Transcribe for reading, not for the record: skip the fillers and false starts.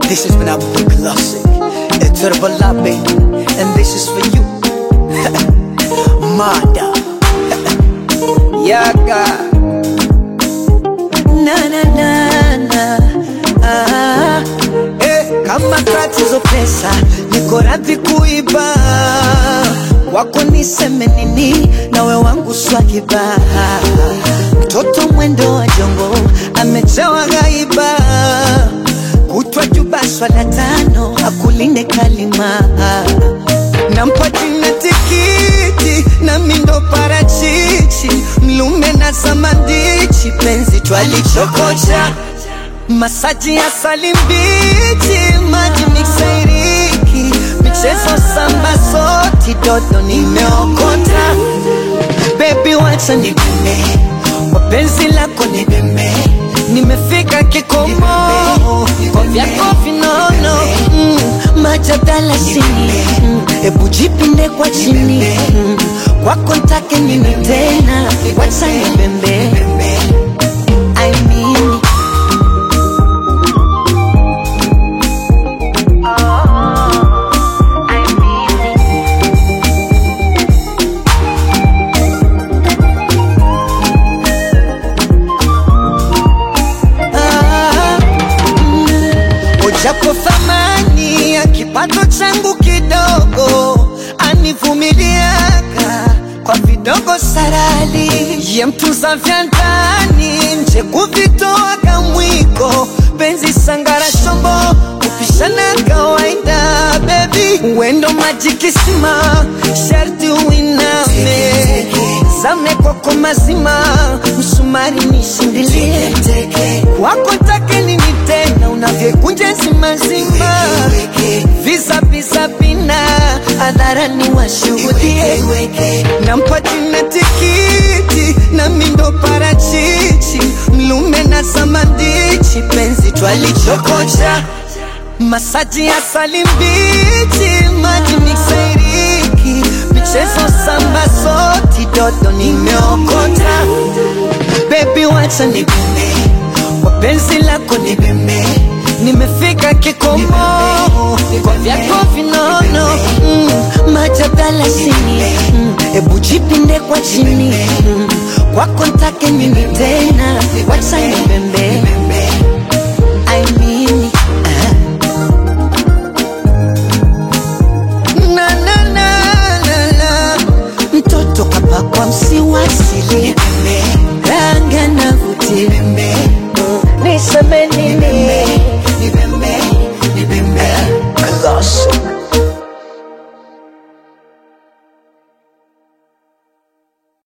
This has been our big classic. It's Herbalabe, and this is for you. Mada. Yaga. Na na na na. Kama tatizo pesa, niko radhi kuiba. Wako niseme nini, nawe wangu swakiba. Mtoto mwendo wa jongo, amejawa gaiba. Kutwa juba swala tano, akulinde kalima. Nampa jina tikiti, na mindo parachichi. Mlume na samandichi, penzi twalichokocha. Masaji ya salimbichi, maji mixairiki. Michezo samba soti, dodo nimeokota. Baby wacha nibime, wapenzi lako nibime. Nimefika kikomo, kwa vyako vinono. Majadala sini, ebu jipinde kwa chini. Kwako ntake nini tena, wacha nibembe. I mean japo thamani ya kipato changu kidogo, anivumiliaka kwa vidogo sarali. Ye mtunza vya ndani, nje kuvitoa kamwiko. Penzi sangara shombo, kupishana kawaida. Baby, wendo majikisima, sharti uiname. Zame kwako mazima, msumari nishindilie. Wako take nini tena, unavyekunja zima zima. Visa visa pina, adhara ni washuhudie. Nampa jina tikiti, na mindo parachichi. Mlume na samandichi, penzi twalichokocha. Masaji ya salimbichi, maji mixairiki. Michezo samba soti, dodo nimeokota. Baby wacha nibime, wapenzi lako nibime. Nimefika kikomo, kwa vyako vinono. Majadala sini, ebu jipinde kwa chini. Kwako ntake nini tena, wacha nibembe. I mean na na na na na. Mtoto kapa kwa msiwasili, ranga na vuti. Niseme nini